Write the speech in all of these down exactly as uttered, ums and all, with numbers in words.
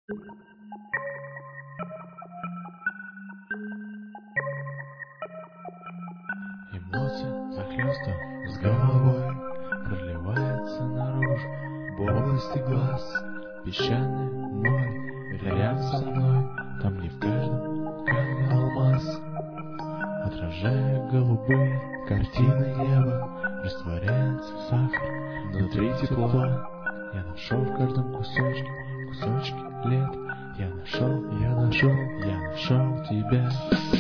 Эмоции захлёстов с головой проливается наружу в области глаз. Песчаное море рядом со мной, там где в каждом камне алмаз. Отражая голубые картины неба, растворяется в сахар внутри тепла. Я нашел в каждом кусочке, кусочке лет. Я нашел, я нашел, я нашел тебя.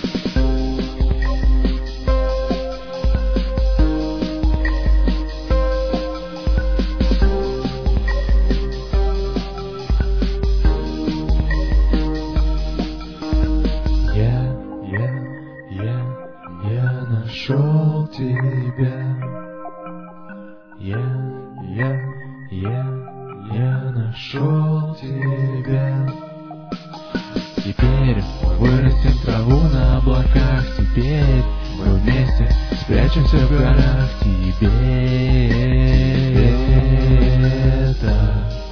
Я нашел тебя. Я, я, я, я нашел тебя. Теперь мы вырастим траву на облаках. Теперь мы вместе спрячемся в горах. Тебе это